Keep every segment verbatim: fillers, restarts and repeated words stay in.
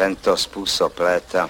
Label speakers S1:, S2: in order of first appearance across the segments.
S1: Tento způsob léta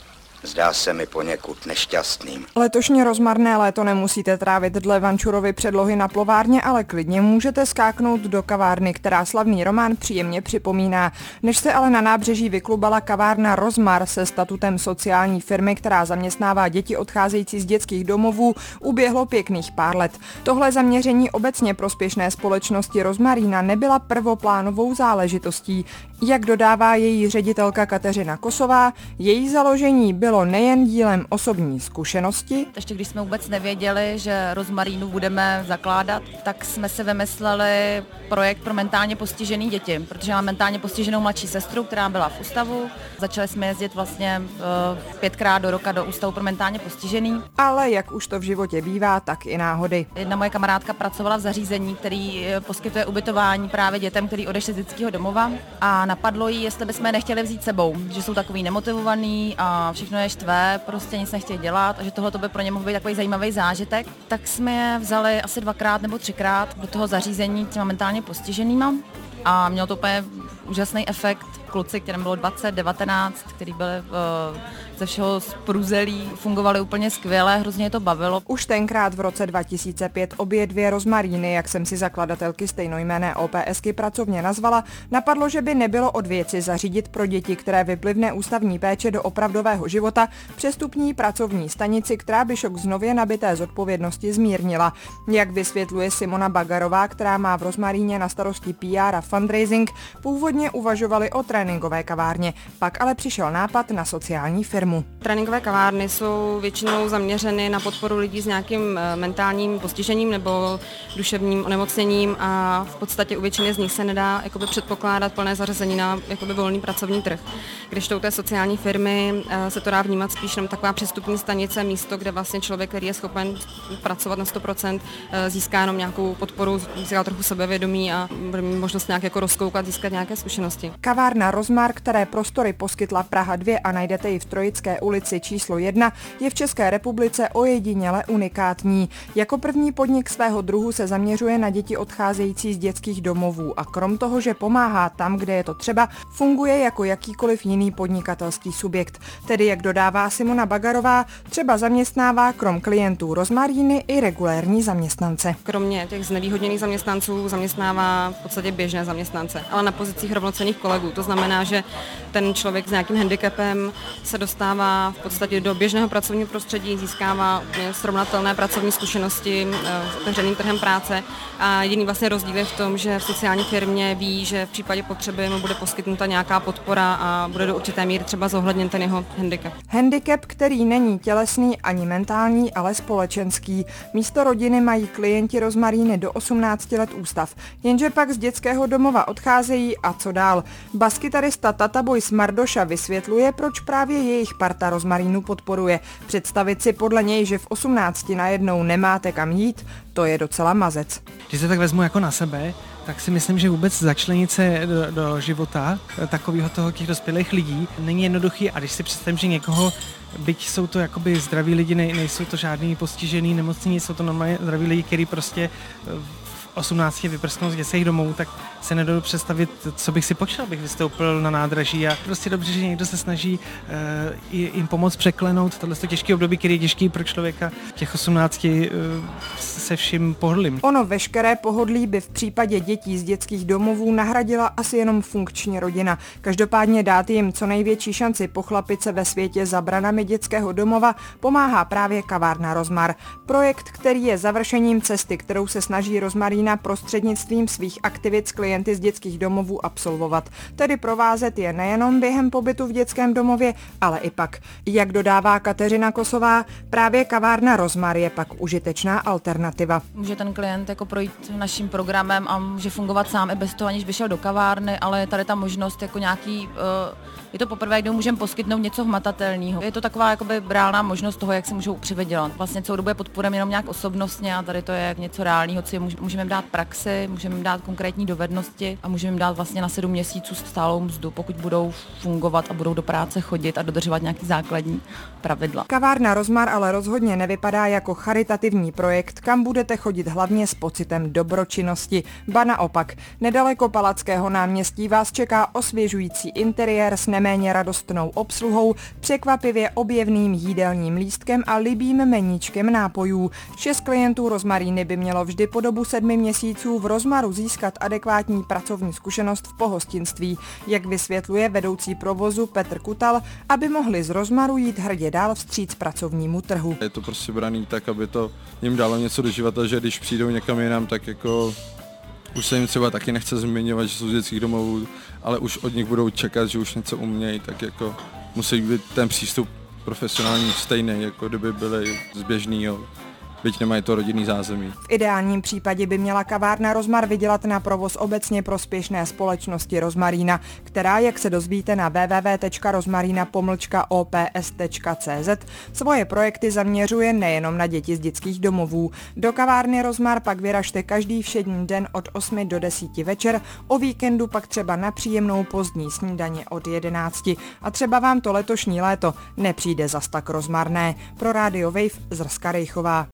S1: zdá se mi poněkud nešťastným.
S2: Letošní rozmarné léto nemusíte trávit dle Vančurovy předlohy na plovárně, ale klidně můžete skáknout do kavárny, která slavný román příjemně připomíná. Než se ale na nábřeží vyklubala kavárna Rozmar se statutem sociální firmy, která zaměstnává děti odcházející z dětských domovů, uběhlo pěkných pár let. Tohle zaměření obecně prospěšné společnosti Rozmarína nebyla prvoplánovou záležitostí. Jak dodává její ředitelka Kateřina Kosová, její založení bylo nejen dílem osobní zkušenosti.
S3: Ještě když jsme vůbec nevěděli, že Rozmarínu budeme zakládat, tak jsme si vymysleli projekt pro mentálně postižené děti, protože mám mentálně postiženou mladší sestru, která byla v ústavu. Začali jsme jezdit vlastně uh, pětkrát do roka do ústavu pro mentálně postižený.
S2: Ale jak už to v životě bývá, tak i náhody.
S3: Jedna moje kamarádka pracovala v zařízení, který poskytuje ubytování právě dětem, který odešli z dětského domova, a napadlo jí, jestli bychom je nechtěli vzít sebou, že jsou takový nemotivovaný a všechno je štve, prostě nic nechtějí dělat a že tohle by pro ně mohl být takový zajímavý zážitek. Tak jsme je vzali asi dvakrát nebo třikrát do toho zařízení těma mentálně postiženýma a mělo to úplně úžasný efekt. Kluci, kterým bylo dvacet, devatenáct, který byli uh, ze všeho spruzelí, fungovali úplně skvěle, hrozně je to bavilo.
S2: Už tenkrát v roce dva tisíce pět obě dvě Rozmaríny, jak jsem si zakladatelky stejnojmenné OPSky pracovně nazvala, napadlo, že by nebylo od věci zařídit pro děti, které vyplivne ústavní péče do opravdového života, přestupní pracovní stanici, která by šok z nově nabité zodpovědnosti zmírnila. Jak vysvětluje Simona Bagarová, která má v Rozmaríně na starosti P R a fundraising, původně uvažovali o tréninkové kavárně, pak ale přišel nápad na sociální firmu.
S4: Tréninkové kavárny jsou většinou zaměřeny na podporu lidí s nějakým mentálním postižením nebo duševním onemocněním a v podstatě u většiny z nich se nedá jakoby předpokládat plné zařazení na jakoby volný pracovní trh. Když to u té sociální firmy se to dá vnímat spíš jenom taková přestupní stanice, místo, kde vlastně člověk, který je schopen pracovat na sto procent, získá jenom nějakou podporu, získá trochu sebevědomí a bude mít možnost nějak jako rozkoukat, získat nějaké zkušenosti.
S2: Kavárna Rozmar, které prostory poskytla Praha dva a najdete ji v Trojické ulici číslo jedna, je v České republice ojediněle unikátní. Jako první podnik svého druhu se zaměřuje na děti odcházející z dětských domovů a krom toho, že pomáhá tam, kde je to třeba, funguje jako jakýkoliv jiný podnikatelský subjekt. Tedy, jak dodává Simona Bagarová, třeba zaměstnává krom klientů Rozmaríny i regulérní zaměstnance.
S4: Kromě těch znevýhodněných zaměstnanců zaměstnává v podstatě běžné zaměstnance, ale na pozicích rovnocenných kolegů. To znamená, že ten člověk s nějakým handicapem se dostává v podstatě do běžného pracovního prostředí, získává srovnatelné pracovní zkušenosti s otevřeným trhem práce a jediný vlastně rozdíl je v tom, že v sociální firmě ví, že v případě potřeby mu bude poskytnuta nějaká podpora a bude do určité míry třeba zohledněn ten jeho handicap.
S2: Handicap, který není tělesný ani mentální, ale společenský. Místo rodiny mají klienti Rozmaríny do osmnácti let ústav, jenže pak z dětského domova odcházejí a co dál. Baskytarista Tata Boy z Mardoša vysvětluje, proč právě jejich parta Rozmarínu podporuje. Představit si podle něj, že v osmnácti najednou nemáte kam jít, to je docela mazec.
S5: Když se tak vezmu jako na sebe, tak si myslím, že vůbec začlenit se do, do života takového toho těch dospělých lidí není jednoduchý a když si představím, že někoho, byť jsou to jakoby zdraví lidi, ne, nejsou to žádný postižený, nemocní, jsou to normálně zdraví lidi, který prostě osmnácti vyprsknou z dětských domů, tak se nedovedu představit, co bych si počal, bych vystoupil na nádraží a prostě dobře, že někdo se snaží uh, jim pomoct překlenout tohle těžké období, který je těžký pro člověka těch osmnácti uh, se vším pohodlím.
S2: Ono veškeré pohodlí by v případě dětí z dětských domovů nahradila asi jenom funkční rodina. Každopádně dát jim co největší šanci pochlapit se ve světě za branami dětského domova pomáhá právě kavárna Rozmar. Projekt, který je završením cesty, kterou se snaží Rozmarína prostřednictvím svých aktivit s klienty z dětských domovů absolvovat. Tedy provázet je nejenom během pobytu v dětském domově, ale i pak. Jak dodává Kateřina Kosová, právě kavárna Rozmar je pak užitečná alternativa.
S3: Může ten klient jako projít naším programem a může fungovat sám i bez toho, aniž by šel do kavárny, ale je tady ta možnost jako nějaký, uh, je to poprvé, kdy můžeme poskytnout něco hmatatelného. Je to taková jakoby reálná možnost toho, jak si můžou přivydělat. Vlastně celou dobu je podporujeme jenom nějak osobnostně a tady to je něco reálného, co můžeme jim dát praxi, můžeme jim dát konkrétní dovednosti a můžeme jim dát vlastně na sedm měsíců stálou mzdu, pokud budou fungovat a budou do práce chodit a dodržovat nějaký základní pravidla.
S2: Kavárna Rozmar ale rozhodně nevypadá jako charitativní projekt, kam budete chodit hlavně s pocitem dobročinnosti. Ba naopak, nedaleko Palackého náměstí vás čeká osvěžující interiér s neméně radostnou obsluhou, překvapivě objevným jídelním lístkem a libým meníčkem nápojů. Šest klientů Rozmaríny by mělo vždy po dobu sedmi měsíců v Rozmaru získat adekvátní pracovní zkušenost v pohostinství, jak vysvětluje vedoucí provozu Petr Kutal, aby mohli z Rozmaru jít hrdě dál vstříc pracovnímu trhu.
S6: Je to prostě braný tak, aby to jim dalo něco do života, že když přijdou někam jinam, tak jako už se jim třeba taky nechce zmiňovat, že jsou z dětských domovů, ale už od nich budou čekat, že už něco umějí, tak jako musí být ten přístup profesionální stejný, jako kdyby byli zběžný, jo. Byť nemají to rodinný zázemí.
S2: V ideálním případě by měla kavárna Rozmar vydělat na provoz obecně prospěšné společnosti Rozmarína, která, jak se dozvíte na w w w tečka rozmarina pomlčka o p s tečka c z, svoje projekty zaměřuje nejenom na děti z dětských domovů. Do kavárny Rozmar pak vyražte každý všední den od osmi do desíti večer, o víkendu pak třeba na příjemnou pozdní snídaně od jedenácti. A třeba vám to letošní léto nepřijde zas tak rozmarné. Pro Radio Wave Zrska Rejchová.